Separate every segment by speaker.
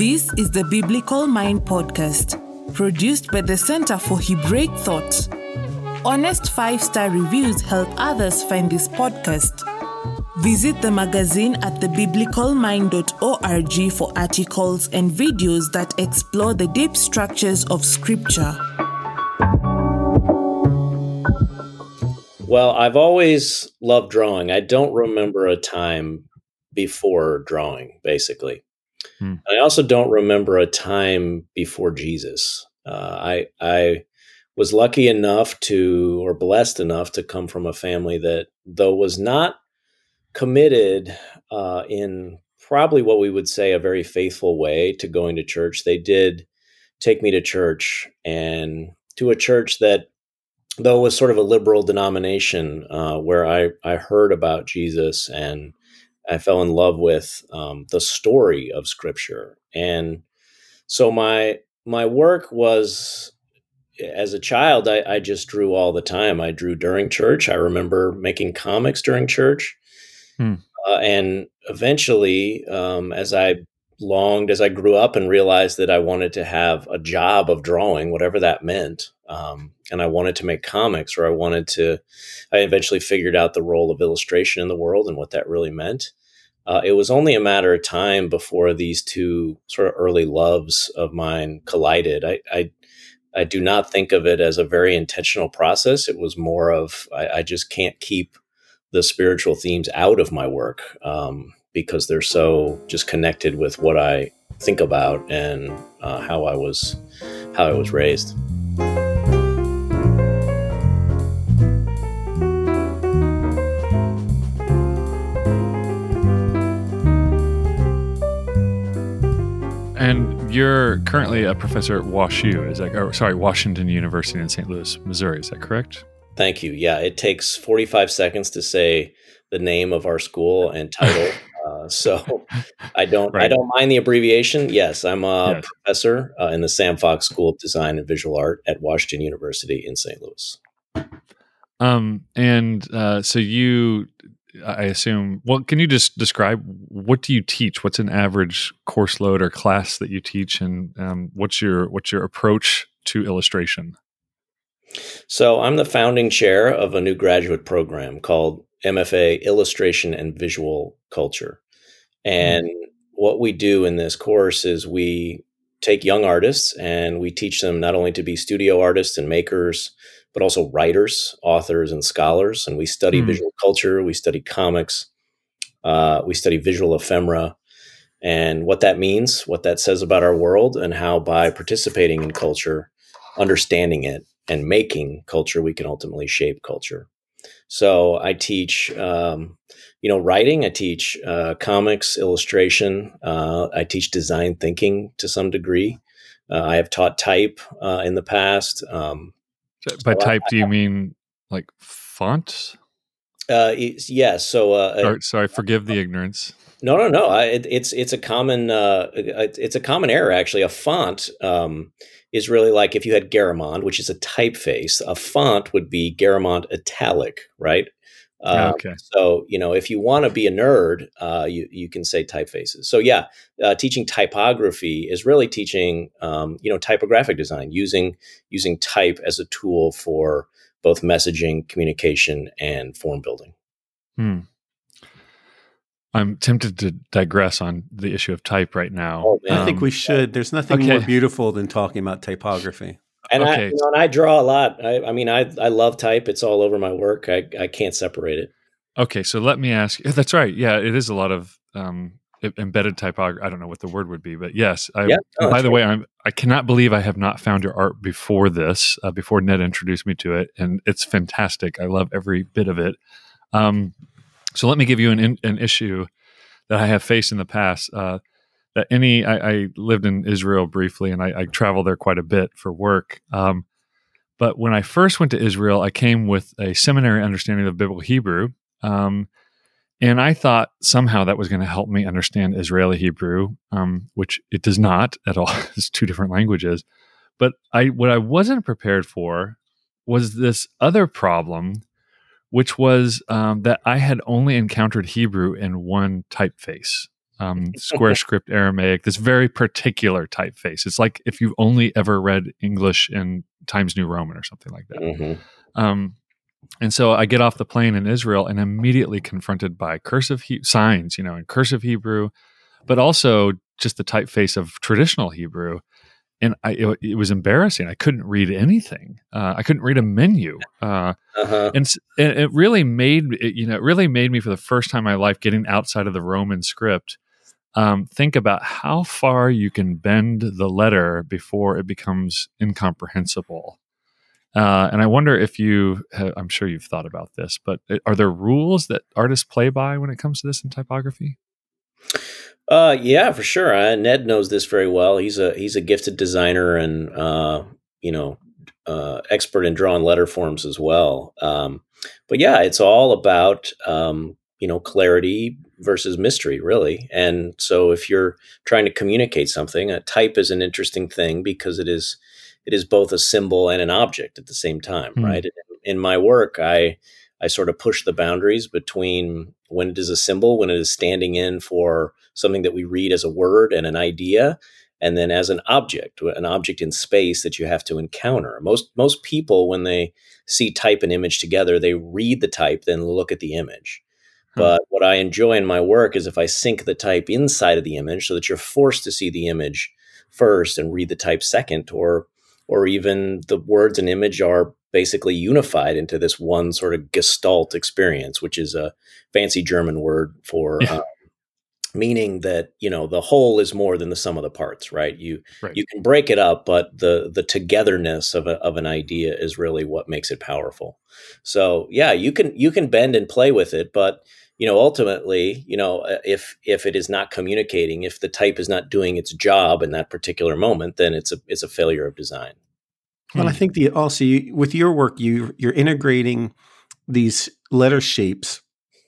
Speaker 1: This is the Biblical Mind Podcast, produced by the Center for Hebraic Thought. Honest 5-star reviews help others find this podcast. Visit the magazine at thebiblicalmind.org for articles and videos that explore the deep structures of Scripture.
Speaker 2: Well, I've always loved drawing. I don't remember a time before drawing, basically. I also don't remember a time before Jesus. I was lucky enough or blessed enough to come from a family that, though was not committed in probably what we would say a very faithful way to going to church, they did take me to church, and to a church that, though it was sort of a liberal denomination, where I heard about Jesus and I fell in love with the story of Scripture. And so my work was, as a child, I just drew all the time. I drew during church. I remember making comics during church. And eventually, as I grew up and realized that I wanted to have a job of drawing, whatever that meant, and I wanted to make comics, or I eventually figured out the role of illustration in the world and what that really meant. It was only a matter of time before these two sort of early loves of mine collided. I do not think of it as a very intentional process. It was more of, I just can't keep the spiritual themes out of my work, because they're so just connected with what I think about and how I was raised.
Speaker 3: And you're currently a professor at Washington University in St. Louis, Missouri. Is that correct?
Speaker 2: Thank you. Yeah, it takes 45 seconds to say the name of our school and title, so I don't mind the abbreviation. Yes, I'm a professor in the Sam Fox School of Design and Visual Art at Washington University in St. Louis.
Speaker 3: So you, I assume, well, can you just describe, what do you teach? What's an average course load or class that you teach, and what's your approach to illustration?
Speaker 2: So I'm the founding chair of a new graduate program called MFA Illustration and Visual Culture. And what we do in this course is we take young artists and we teach them not only to be studio artists and makers, but also writers, authors, and scholars. And we study visual culture, we study comics, we study visual ephemera, and what that means, what that says about our world, and how by participating in culture, understanding it, and making culture, we can ultimately shape culture. So I teach, writing. I teach comics, illustration. I teach design thinking to some degree. I have taught type in the past.
Speaker 3: By type, do you mean like fonts?
Speaker 2: Yes. So,
Speaker 3: sorry, forgive the ignorance.
Speaker 2: No. It's a common error, actually. A font is really like if you had Garamond, which is a typeface. A font would be Garamond italic, right?
Speaker 3: Okay.
Speaker 2: So if you want to be a nerd, you can say typefaces. So teaching typography is really teaching typographic design, using type as a tool for both messaging, communication, and form building.
Speaker 3: I'm tempted to digress on the issue of type right now.
Speaker 4: Oh, I think we should. There's nothing more beautiful than talking about typography.
Speaker 2: And I draw a lot. I love type. It's all over my work. I can't separate it.
Speaker 3: Okay, so let me ask you. That's right. Yeah, it is a lot of embedded typography. I don't know what the word would be, but yes. By the way, I cannot believe I have not found your art before this, before Ned introduced me to it, and it's fantastic. I love every bit of it. So let me give you an issue that I have faced in the past. I lived in Israel briefly, and I travel there quite a bit for work. But when I first went to Israel, I came with a seminary understanding of Biblical Hebrew, and I thought somehow that was going to help me understand Israeli Hebrew, which it does not at all. It's two different languages. But what I wasn't prepared for was this other problem, which was that I had only encountered Hebrew in one typeface. square script Aramaic, this very particular typeface. It's like if you've only ever read English in Times New Roman or something like that.
Speaker 2: Mm-hmm.
Speaker 3: And so I get off the plane in Israel and immediately confronted by cursive signs, in cursive Hebrew, but also just the typeface of traditional Hebrew. And it was embarrassing. I couldn't read anything. I couldn't read a menu. And it really made me for the first time in my life, getting outside of the Roman script, think about how far you can bend the letter before it becomes incomprehensible. And I wonder if I'm sure you've thought about this, but are there rules that artists play by when it comes to this in typography?
Speaker 2: Yeah, for sure. Ned knows this very well. He's a gifted designer and expert in drawing letter forms as well. But yeah, it's all about clarity versus mystery, really. And so if you're trying to communicate something, a type is an interesting thing because it is both a symbol and an object at the same time, right? In my work, I sort of push the boundaries between when it is a symbol, when it is standing in for something that we read as a word and an idea, and then as an object in space that you have to encounter. Most people, when they see type and image together, they read the type, then look at the image. But what I enjoy in my work is if I sync the type inside of the image so that you're forced to see the image first and read the type second, or even the words and image are basically unified into this one sort of gestalt experience, which is a fancy German word for meaning that, the whole is more than the sum of the parts, right? You can break it up, but the togetherness of an idea is really what makes it powerful. So yeah, you can bend and play with it, but ultimately, if it is not communicating, if the type is not doing its job in that particular moment, then it's a failure of design.
Speaker 4: Well, I think with your work, you're integrating these letter shapes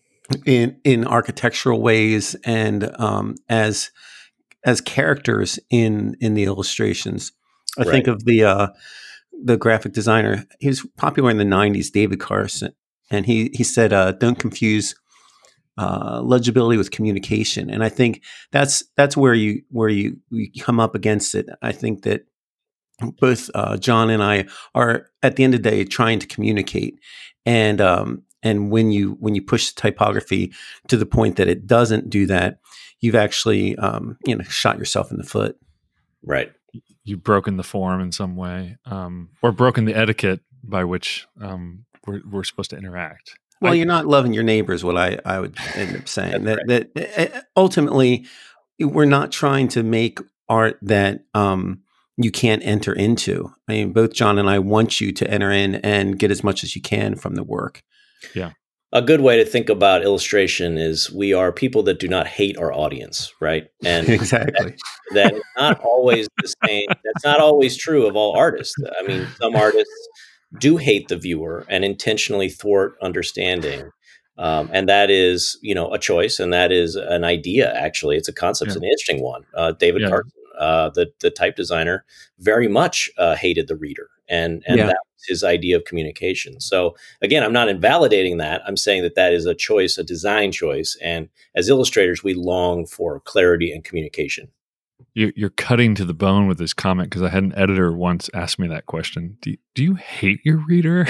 Speaker 4: in architectural ways and as characters in the illustrations. I think of the graphic designer. He was popular in the 90s, David Carson, and he said, "Don't confuse legibility with communication." And I think that's where you come up against it. I think that both John and I are at the end of the day trying to communicate, and when you push the typography to the point that it doesn't do that, you've actually shot yourself in the foot.
Speaker 2: Right.
Speaker 3: You've broken the form in some way, or broken the etiquette by which we're supposed to interact.
Speaker 4: Well, you're not loving your neighbors. What I would end up saying that ultimately we're not trying to make art that you can't enter into. I mean, both John and I want you to enter in and get as much as you can from the work.
Speaker 3: Yeah.
Speaker 2: A good way to think about illustration is we are people that do not hate our audience, right? And
Speaker 4: exactly.
Speaker 2: That is not always the same. That's not always true of all artists. I mean, some artists do hate the viewer and intentionally thwart understanding. And that is, a choice, and that is an idea, actually. It's a concept. It's an interesting one. David Carson, the type designer, very much hated the reader, and that was his idea of communication. So again, I'm not invalidating that. I'm saying that is a choice, a design choice. And as illustrators, we long for clarity and communication.
Speaker 3: You're cutting to the bone with this comment, because I had an editor once ask me that question. Do you hate your reader?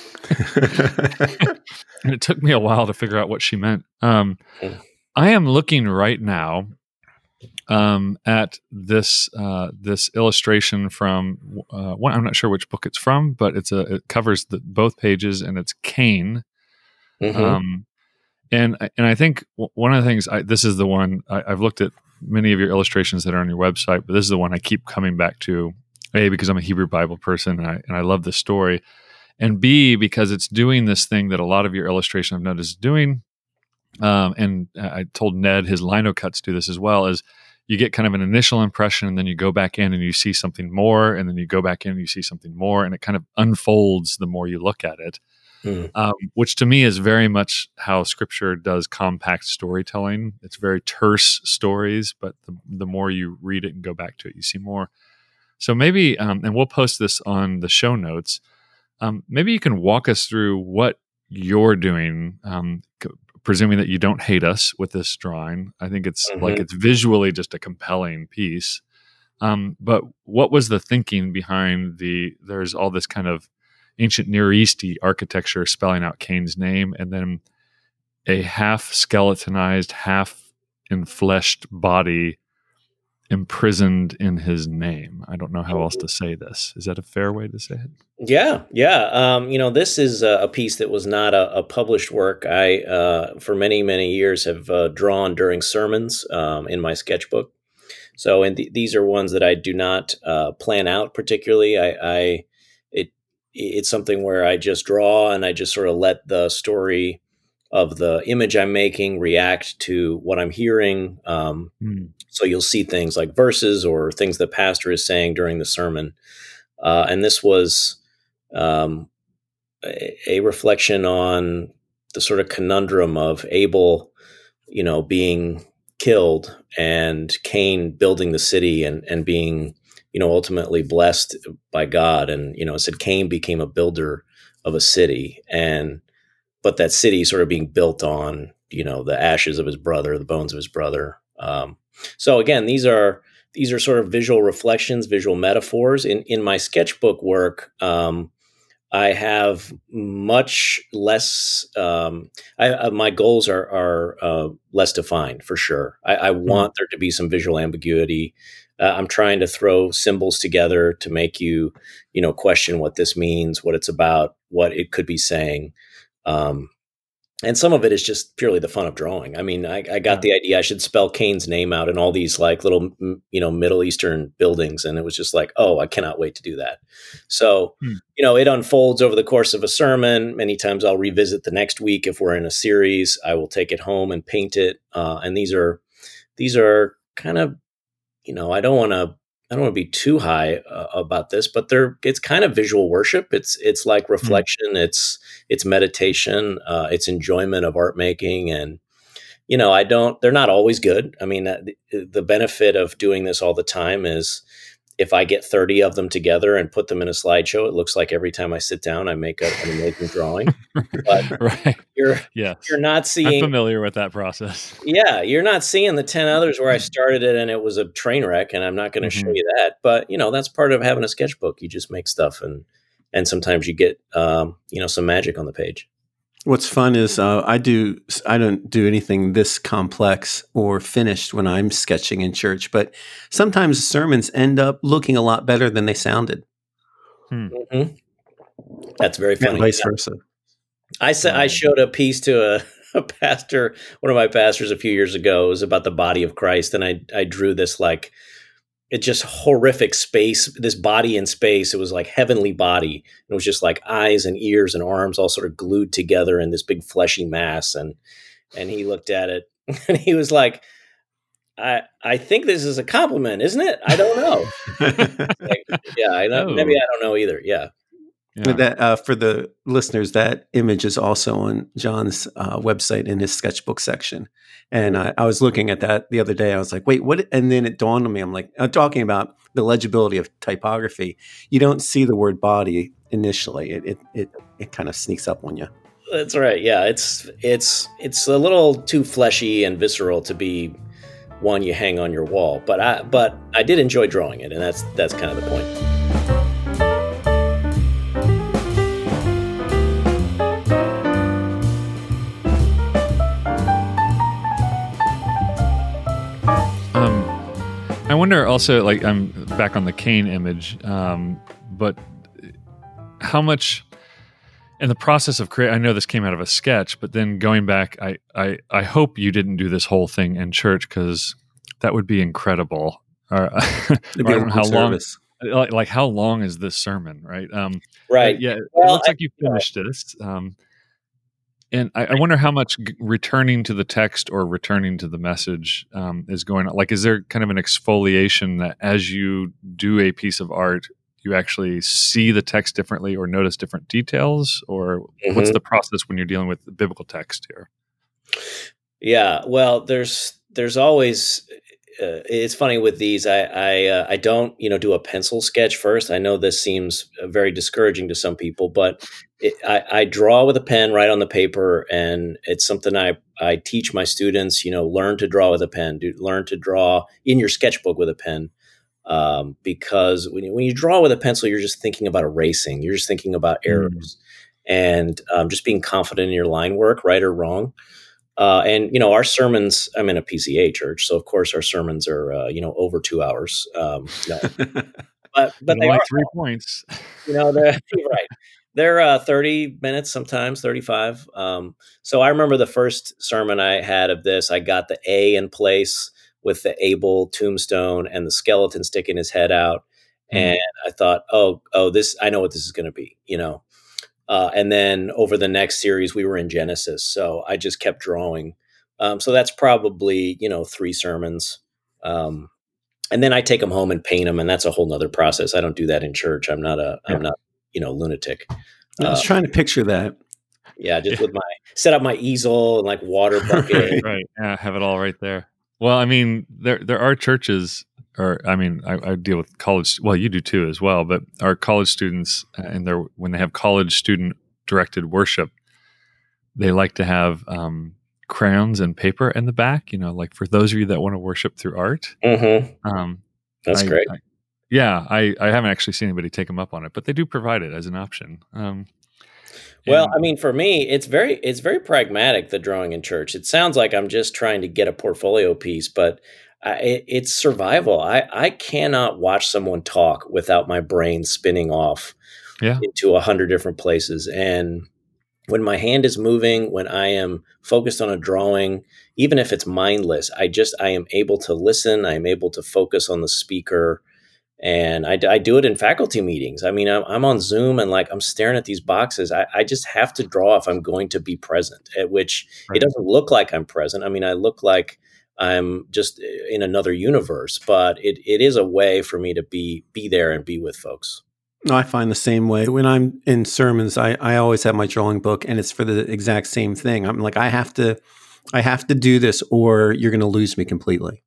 Speaker 3: And it took me a while to figure out what she meant. I am looking right now at this illustration from one. I'm not sure which book it's from, but it covers both pages, and it's Cain. Mm-hmm. And I think one of the things, this is the one I've looked at many of your illustrations that are on your website, but this is the one I keep coming back to. A, because I'm a Hebrew Bible person and I love this story, and B, because it's doing this thing that a lot of your illustration I've noticed is doing. And I told Ned his lino cuts do this as well, is you get kind of an initial impression, and then you go back in and you see something more, and then you go back in and you see something more, and it kind of unfolds the more you look at it. Which to me is very much how Scripture does compact storytelling. It's very terse stories, but the more you read it and go back to it, you see more. So maybe, and we'll post this on the show notes, maybe you can walk us through what you're doing presuming that you don't hate us with this drawing. I think it's like it's visually just a compelling piece. But what was the thinking behind there's all this kind of ancient Near Easty architecture spelling out Cain's name, and then a half skeletonized, half enfleshed body imprisoned in his name. I don't know how else to say this. Is that a fair way to say it?
Speaker 2: Yeah. This is a piece that was not a published work. I, for many, many years, have drawn during sermons in my sketchbook. So, and these are ones that I do not plan out particularly. It's something where I just draw and I just sort of let the story of the image I'm making react to what I'm hearing. So you'll see things like verses or things the pastor is saying during the sermon. And this was a reflection on the sort of conundrum of Abel, being killed and Cain building the city and being, ultimately blessed by God. And, it said Cain became a builder of a city, but that city sort of being built on, the ashes of his brother, the bones of his brother. So again, these are sort of visual reflections, visual metaphors. In my sketchbook work, I have much less. My goals are less defined for sure. I want there to be some visual ambiguity. I'm trying to throw symbols together to make you, question what this means, what it's about, what it could be saying. And some of it is just purely the fun of drawing. I mean, I got the idea I should spell Cain's name out in all these like little, Middle Eastern buildings. And it was just like, oh, I cannot wait to do that. So, it unfolds over the course of a sermon. Many times I'll revisit the next week. If we're in a series, I will take it home and paint it. And these are kind of, I don't want to be too high about this, but it's kind of visual worship. It's like reflection. It's meditation. It's enjoyment of art making. And, they're not always good. I mean, the benefit of doing this all the time is if I get 30 of them together and put them in a slideshow, it looks like every time I sit down, I make an amazing drawing. But
Speaker 3: right.
Speaker 2: You're not seeing.
Speaker 3: I'm familiar with that process.
Speaker 2: Yeah, you're not seeing the 10 others where I started it and it was a train wreck, and I'm not going to show you that. But that's part of having a sketchbook. You just make stuff, and sometimes you get some magic on the page.
Speaker 4: What's fun is I don't do anything this complex or finished when I'm sketching in church, but sometimes sermons end up looking a lot better than they sounded.
Speaker 2: That's very funny.
Speaker 4: And vice versa.
Speaker 2: I showed a piece to a pastor, one of my pastors a few years ago. It was about the body of Christ, and I drew this like it's just horrific space, this body in space. It was like heavenly body. It was just like eyes and ears and arms all sort of glued together in this big fleshy mass. And he looked at it and he was like, I think this is a compliment, isn't it? I don't know. I know. Maybe I don't know either. Yeah.
Speaker 4: That for the listeners, that image is also on John's website in his sketchbook section. And I was looking at that the other day. I was like, wait, what? And then it dawned on me. I'm like, I'm talking about the legibility of typography. You don't see the word body initially. It kind of sneaks up on you.
Speaker 2: That's right. Yeah. It's a little too fleshy and visceral to be one you hang on your wall. But I did enjoy drawing it. And that's kind of the point.
Speaker 3: I wonder also, like, I'm back on the Cain image, but how much in the process of I know this came out of a sketch, but then going back, I hope you didn't do this whole thing in church, because that would be incredible. Or, I don't know how long, like how long is this sermon, right?
Speaker 2: Right.
Speaker 3: Yeah. Well, it looks like you finished this. And I wonder how much returning to the text or returning to the message is going on. Like, is there kind of an exfoliation that as you do a piece of art, you actually see the text differently or notice different details? Or what's the process when you're dealing with the biblical text here?
Speaker 2: Yeah, well, there's always it's funny with these. I don't do a pencil sketch first. I know this seems very discouraging to some people, but I draw with a pen right on the paper, and it's something I teach my students. Learn to draw with a pen. Learn to draw in your sketchbook with a pen, because when you draw with a pencil, you're just thinking about erasing. You're just thinking about errors, and just being confident in your line work, right or wrong. And our sermons, I'm in a PCA church, so of course our sermons are over 2 hours. No. but they
Speaker 3: like
Speaker 2: are
Speaker 3: 3 points.
Speaker 2: they're right. They're 30 minutes, sometimes 35. So I remember the first sermon I had of this. I got the A in place with the Abel tombstone and the skeleton sticking his head out, and I thought, oh, this, I know what this is going to be, and then over the next series, we were in Genesis. So I just kept drawing. So that's probably, 3 sermons. And then I take them home and paint them. And that's a whole nother process. I don't do that in church. I'm not lunatic.
Speaker 4: I was trying to picture that.
Speaker 2: Yeah. Just with set up my easel and like water bucket.
Speaker 3: Right. Yeah. Have it all right there. Well, I mean, there are churches, I deal with college. Well, you do too as well. But our college students, when they have college student directed worship, they like to have crayons and paper in the back. Like for those of you that want to worship through art.
Speaker 2: Mm-hmm. That's great.
Speaker 3: I haven't actually seen anybody take them up on it, but they do provide it as an option.
Speaker 2: Well, I mean, for me, it's very pragmatic, the drawing in church. It sounds like I'm just trying to get a portfolio piece, but it's survival. I cannot watch someone talk without my brain spinning off into 100 different places. And when my hand is moving, when I am focused on a drawing, even if it's mindless, I am able to listen. I am able to focus on the speaker. And I do it in faculty meetings. I mean, I'm on Zoom and I'm staring at these boxes. I just have to draw if I'm going to be present, at which It doesn't look like I'm present. I mean, I look like I'm just in another universe, but it is a way for me to be there and be with folks.
Speaker 4: I find the same way. When I'm in sermons, I always have my drawing book, and it's for the exact same thing. I'm like, I have to do this, or you're going to lose me completely.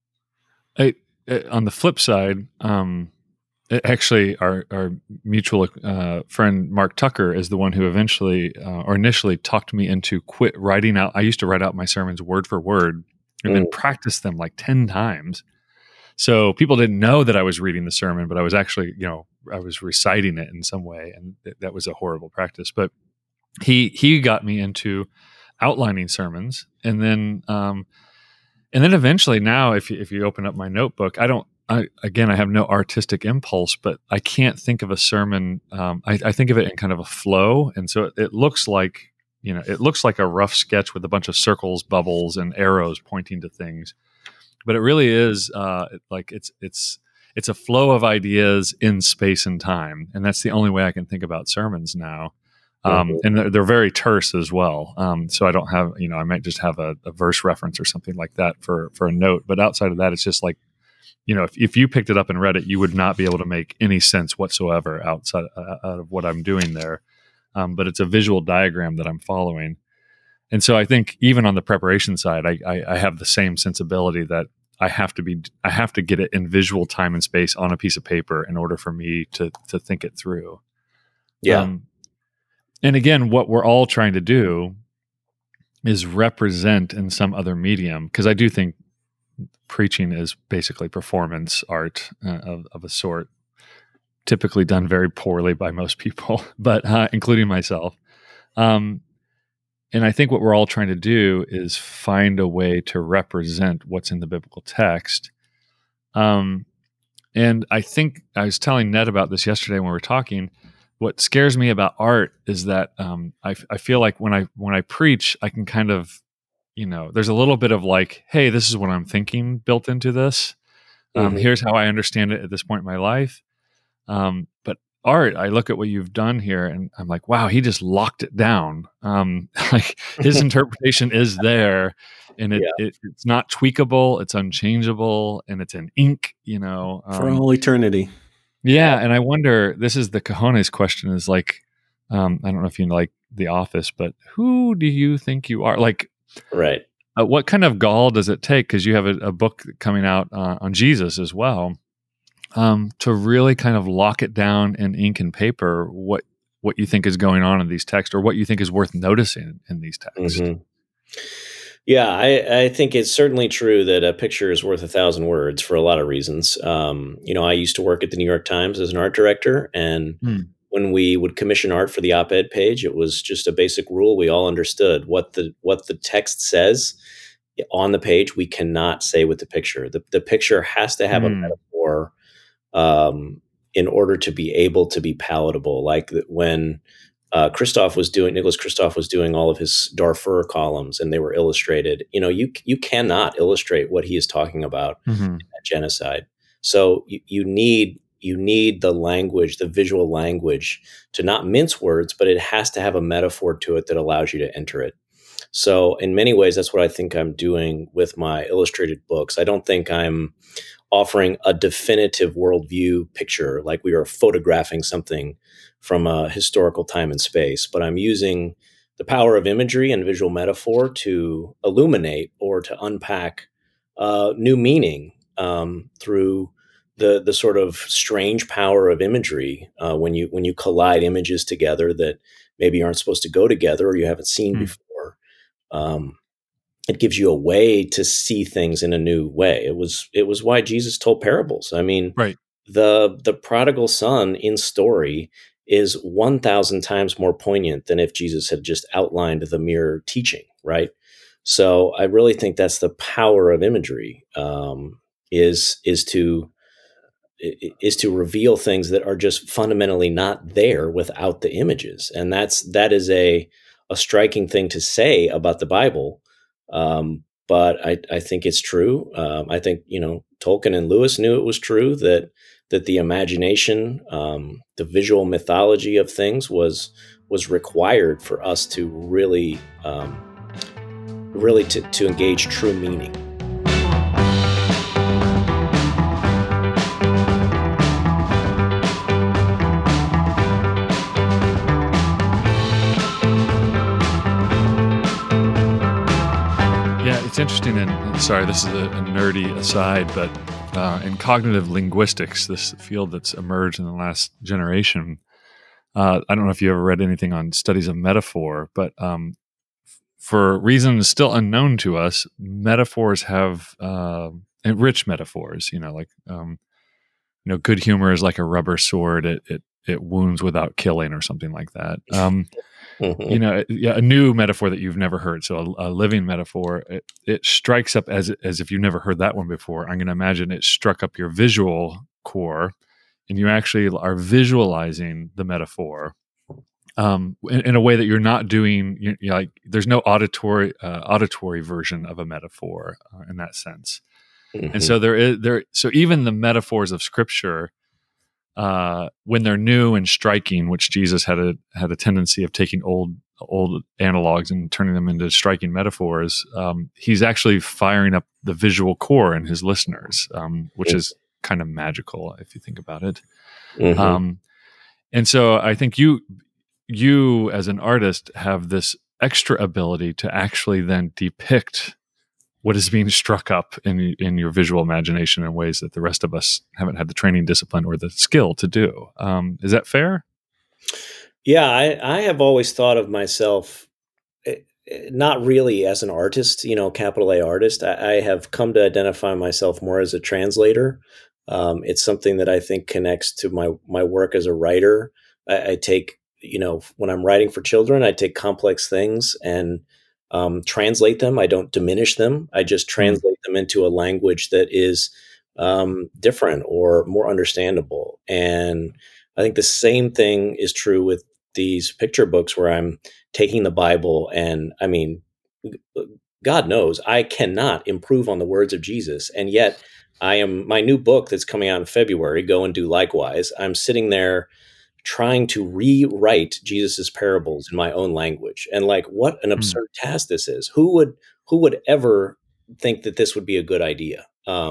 Speaker 3: On the flip side, actually, our mutual friend Mark Tucker is the one who eventually or initially talked me into quit writing out. I used to write out my sermons word for word and then practice them like 10 times. So people didn't know that I was reading the sermon, but I was actually, I was reciting it in some way, and that was a horrible practice. But he got me into outlining sermons, and then eventually now, if you open up my notebook, I have no artistic impulse, but I can't think of a sermon. I think of it in kind of a flow. And so it looks like, a rough sketch with a bunch of circles, bubbles, and arrows pointing to things. But it really is it's a flow of ideas in space and time. And that's the only way I can think about sermons now. And they're very terse as well. So I don't have, I might just have a verse reference or something like that for a note. But outside of that, it's just like, if you picked it up and read it, you would not be able to make any sense whatsoever out of what I'm doing there. But it's a visual diagram that I'm following. And so I think even on the preparation side, I have the same sensibility that I have to get it in visual time and space on a piece of paper in order for me to think it through.
Speaker 2: Yeah.
Speaker 3: And again, what we're all trying to do is represent in some other medium, because I do think preaching is basically performance art of a sort, typically done very poorly by most people, but including myself. And I think what we're all trying to do is find a way to represent what's in the biblical text. And I think I was telling Ned about this yesterday when we were talking. What scares me about art is that I feel like when I preach, I can kind of, there's a little bit of like, hey, this is what I'm thinking built into this. Here's how I understand it at this point in my life. But art, I look at what you've done here and I'm like, wow, he just locked it down. Like his interpretation is there, and it's not tweakable, it's unchangeable, and it's in ink,
Speaker 4: for all eternity.
Speaker 3: Yeah. And I wonder, this is the cojones question, is like, I don't know if you like The Office, but who do you think you are? Like,
Speaker 2: right.
Speaker 3: What kind of gall does it take? Because you have a book coming out on Jesus as well, to really kind of lock it down in ink and paper. What you think is going on in these texts, or what you think is worth noticing in these texts.
Speaker 2: Mm-hmm. Yeah, I think it's certainly true that a picture is worth 1,000 words for a lot of reasons. I used to work at the New York Times as an art director, and when we would commission art for the op-ed page, it was just a basic rule. We all understood what the text says on the page. We cannot say with the picture. The picture has to have a metaphor in order to be able to be palatable. Like when Nicholas Kristof was doing all of his Darfur columns, and they were illustrated. You cannot illustrate what he is talking about in that genocide. So you need the language, the visual language, to not mince words, but it has to have a metaphor to it that allows you to enter it. So in many ways, that's what I think I'm doing with my illustrated books. I don't think I'm offering a definitive worldview picture, like we are photographing something from a historical time and space, but I'm using the power of imagery and visual metaphor to illuminate or to unpack new meaning through the sort of strange power of imagery when you collide images together that maybe aren't supposed to go together or you haven't seen before. It gives you a way to see things in a new way. It was why Jesus told parables. I mean,
Speaker 3: right.
Speaker 2: The prodigal son in story is 1,000 times more poignant than if Jesus had just outlined the mere teaching, right? So I really think that's the power of imagery, is to reveal things that are just fundamentally not there without the images, and that is a striking thing to say about the Bible. But I think it's true. I think Tolkien and Lewis knew it was true that the imagination, the visual mythology of things was required for us to really to engage true meaning.
Speaker 3: It's interesting, and sorry, this is a nerdy aside, but in cognitive linguistics, this field that's emerged in the last generation, I don't know if you ever read anything on studies of metaphor, but for reasons still unknown to us, metaphors have rich metaphors. Good humor is like a rubber sword; it wounds without killing, or something like that. A new metaphor that you've never heard. So a living metaphor, it strikes up as if you've never heard that one before. I'm going to imagine it struck up your visual core, and you actually are visualizing the metaphor in a way that you're not doing. Like there's no auditory version of a metaphor in that sense. And so so even the metaphors of Scripture, when they're new and striking, which Jesus had a tendency of taking old analogs and turning them into striking metaphors, he's actually firing up the visual core in his listeners, which is kind of magical if you think about it. And so I think you as an artist have this extra ability to actually then depict what is being struck up in your visual imagination in ways that the rest of us haven't had the training, discipline, or the skill to do. Is that fair?
Speaker 2: Yeah, I have always thought of myself not really as an artist, capital A artist. I have come to identify myself more as a translator. It's something that I think connects to my work as a writer. I take, when I'm writing for children, I take complex things and translate them. I don't diminish them. I just translate them into a language that is different or more understandable. And I think the same thing is true with these picture books where I'm taking the Bible and, I mean, God knows I cannot improve on the words of Jesus. And yet my new book that's coming out in February, Go and Do Likewise. I'm sitting there trying to rewrite Jesus's parables in my own language. And what an absurd task this is. Who would ever think that this would be a good idea?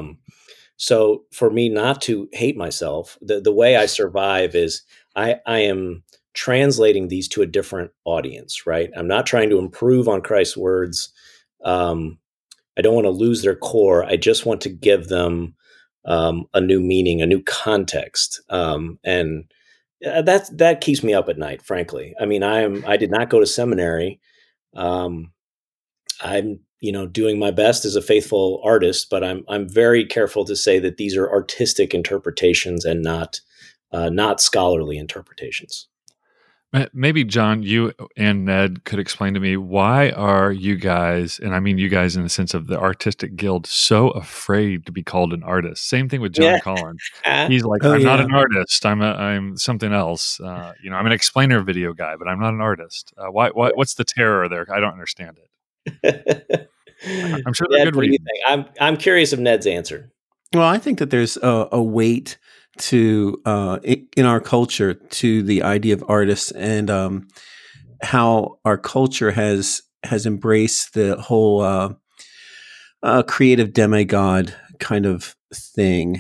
Speaker 2: So for me not to hate myself, the way I survive is I am translating these to a different audience, right? I'm not trying to improve on Christ's words. I don't want to lose their core. I just want to give them a new meaning, a new context, and that keeps me up at night. Frankly, I mean, I did not go to seminary. I'm doing my best as a faithful artist, but I'm very careful to say that these are artistic interpretations and not scholarly interpretations.
Speaker 3: Maybe, John, you and Ned could explain to me, why are you guys, and I mean you guys in the sense of the Artistic Guild, so afraid to be called an artist? Same thing with John Collins. He's like, I'm not an artist. I'm something else. I'm an explainer video guy, but I'm not an artist. What's the terror there? I don't understand it. I'm sure they're
Speaker 2: Ned,
Speaker 3: good
Speaker 2: what do you
Speaker 3: reasons.
Speaker 2: think? I'm curious of Ned's answer.
Speaker 4: Well, I think that there's a weight to in our culture to the idea of artists, and how our culture has embraced the whole creative demigod kind of thing.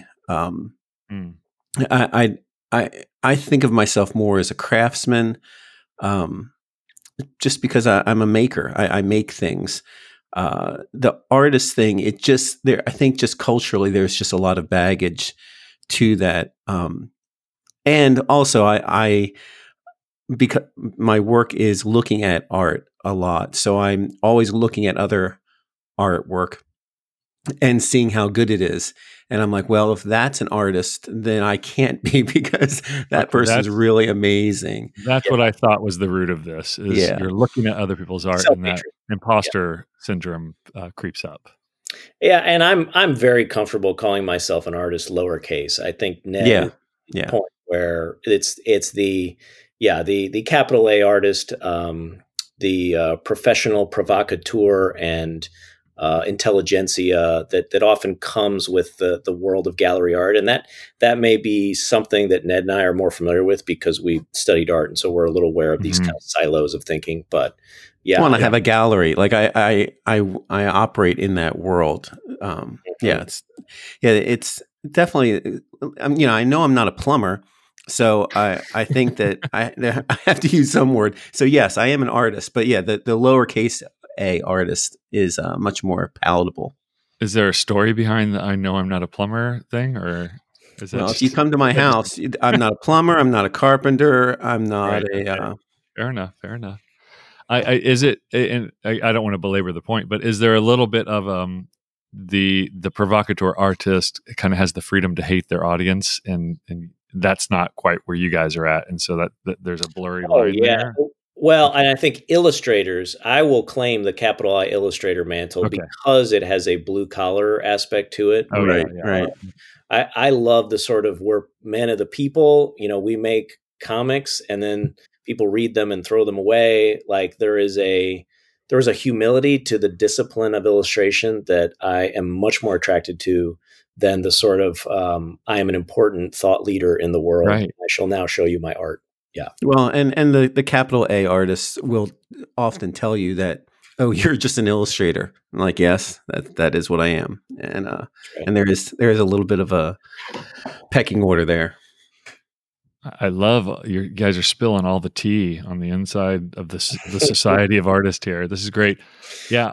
Speaker 4: I think of myself more as a craftsman, just because I'm a maker. I make things. The artist thing, I think just culturally, there's just a lot of baggage to that. And also because my work is looking at art a lot. So I'm always looking at other artwork and seeing how good it is. And I'm like, well, if that's an artist, then I can't be, because that person's really amazing.
Speaker 3: That's what I thought was the root of this, is you're looking at other people's art and that imposter syndrome creeps up.
Speaker 2: Yeah, and I'm very comfortable calling myself an artist lowercase. I think Ned point where it's the capital A artist, the professional provocateur and intelligentsia that often comes with the world of gallery art, and that may be something that Ned and I are more familiar with because we studied art, and so we're a little aware of these kind of silos of thinking. But
Speaker 4: I have a gallery. Like I operate in that world. It's definitely. I know I'm not a plumber, so I think that I have to use some word. So yes, I am an artist, but the lowercase a artist is much more palatable.
Speaker 3: Is there a story behind the "I know I'm not a plumber" thing, or is that?
Speaker 4: Well, if you come to my house, I'm not a plumber. I'm not a carpenter. I'm not
Speaker 3: Fair enough. Is it? And I don't want to belabor the point, but is there a little bit of the provocateur artist kind of has the freedom to hate their audience, and that's not quite where you guys are at, and so that there's a blurry line there.
Speaker 2: Well, and I think illustrators, I will claim the capital I illustrator mantle because it has a blue collar aspect to it.
Speaker 4: Oh, right.
Speaker 2: I love the sort of, we're men of the people. We make comics and then people read them and throw them away. Like there is a humility to the discipline of illustration that I am much more attracted to than the sort of I am an important thought leader in the world.
Speaker 3: Right.
Speaker 2: I shall now show you my art. Yeah.
Speaker 4: Well, and the capital A artists will often tell you that, oh, you're just an illustrator. I'm like, yes, that is what I am. And and there is a little bit of a pecking order there.
Speaker 3: I love you guys are spilling all the tea on the inside of the Society of Artists here. This is great. Yeah.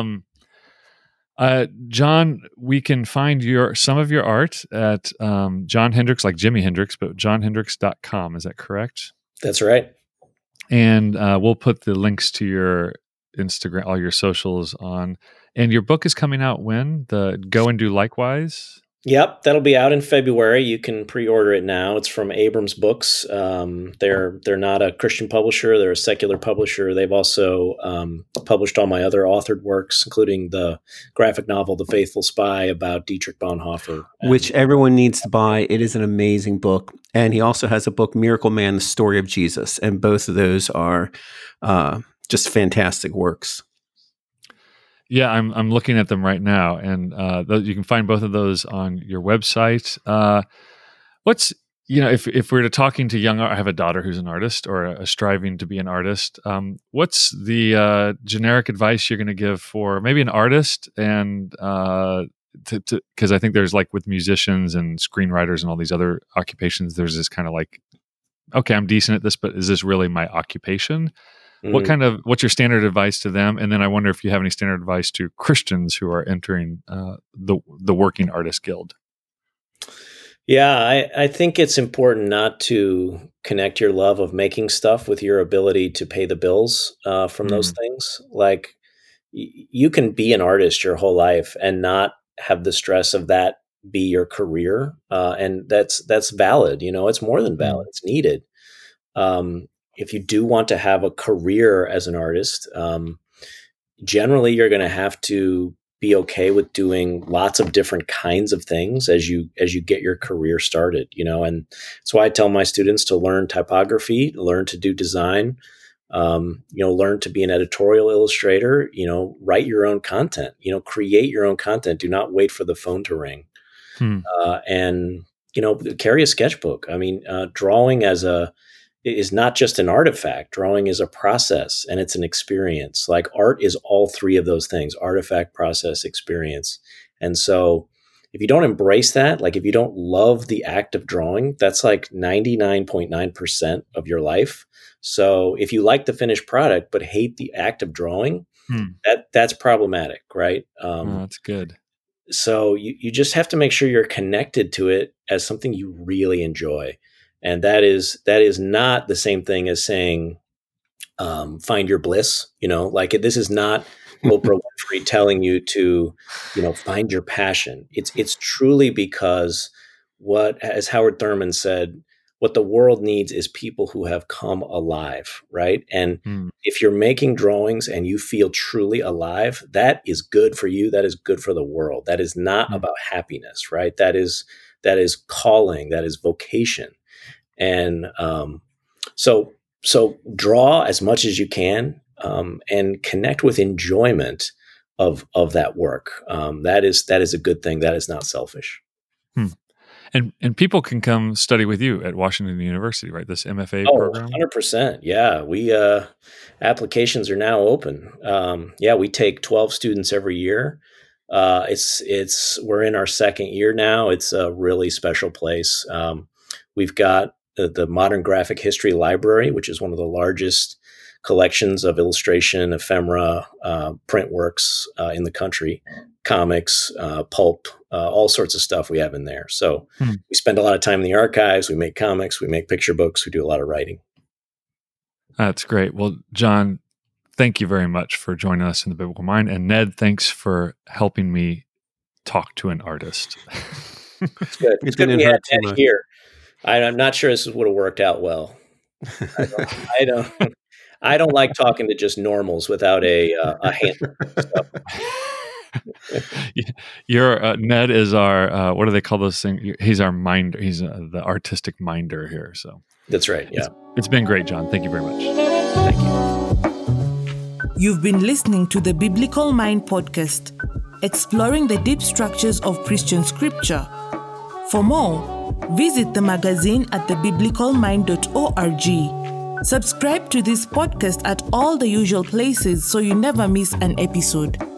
Speaker 3: John, we can find some of your art at John Hendricks, like Jimi Hendrix, but johnhendricks.com. Is that correct?
Speaker 2: That's right.
Speaker 3: And we'll put the links to your Instagram, all your socials on. And your book is coming out when? The Go and Do Likewise?
Speaker 2: Yep, that'll be out in February. You can pre-order it now. It's from Abrams Books. They're not a Christian publisher. They're a secular publisher. They've also published all my other authored works, including the graphic novel The Faithful Spy about Dietrich Bonhoeffer.
Speaker 4: Which everyone needs to buy. It is an amazing book. And he also has a book, Miracle Man, The Story of Jesus. And both of those are just fantastic works.
Speaker 3: Yeah, I'm looking at them right now, and you can find both of those on your website. If we're talking to young, I have a daughter who's an artist or a striving to be an artist. What's the generic advice you're going to give for maybe an artist, and because I think there's, like with musicians and screenwriters and all these other occupations, there's this kind of like, okay, I'm decent at this, but is this really my occupation? What's your standard advice to them? And then I wonder if you have any standard advice to Christians who are entering the Working Artist Guild.
Speaker 2: Yeah, I think it's important not to connect your love of making stuff with your ability to pay the bills from those things. Like you can be an artist your whole life and not have the stress of that be your career. And that's valid. It's more than valid. It's needed. If you do want to have a career as an artist, generally you're going to have to be okay with doing lots of different kinds of things as you get your career started, and that's why I tell my students to learn typography, learn to do design, learn to be an editorial illustrator, write your own content, create your own content. Do not wait for the phone to ring. And carry a sketchbook. I mean, drawing is not just an artifact. Drawing is a process and it's an experience. Like art is all three of those things: artifact, process, experience. And so if you don't embrace that, like if you don't love the act of drawing, that's like 99.9% of your life. So if you like the finished product but hate the act of drawing, that's problematic, right?
Speaker 3: That's good.
Speaker 2: So you just have to make sure you're connected to it as something you really enjoy. And that is not the same thing as saying, find your bliss, this is not Oprah Winfrey telling you to, find your passion. It's truly because as Howard Thurman said, what the world needs is people who have come alive, right? And if you're making drawings and you feel truly alive, that is good for you. That is good for the world. That is not about happiness, right? That is calling. That is vocation. And so draw as much as you can and connect with enjoyment of that work. That is a good thing. That is not selfish.
Speaker 3: And people can come study with you at Washington University, right? This MFA program?
Speaker 2: 100%. Yeah. We applications are now open. We take 12 students every year. We're in our second year now. It's a really special place. We've got the Modern Graphic History Library, which is one of the largest collections of illustration, ephemera, print works in the country, comics, pulp, all sorts of stuff we have in there. So we spend a lot of time in the archives. We make comics, we make picture books, we do a lot of writing.
Speaker 3: That's great. Well, John, thank you very much for joining us in the Biblical Mind. And Ned, thanks for helping me talk to an artist.
Speaker 2: It's good. It's good we had Ned here. I'm not sure this would have worked out well. I don't like talking to just normals without a handle.
Speaker 3: Ned is our what do they call those things? He's our minder. He's the artistic minder here. So
Speaker 2: that's right. Yeah,
Speaker 3: it's been great, John. Thank you very much.
Speaker 2: Thank you.
Speaker 1: You've been listening to the Biblical Mind podcast, exploring the deep structures of Christian scripture. For more, visit the magazine at thebiblicalmind.org. Subscribe to this podcast at all the usual places so you never miss an episode.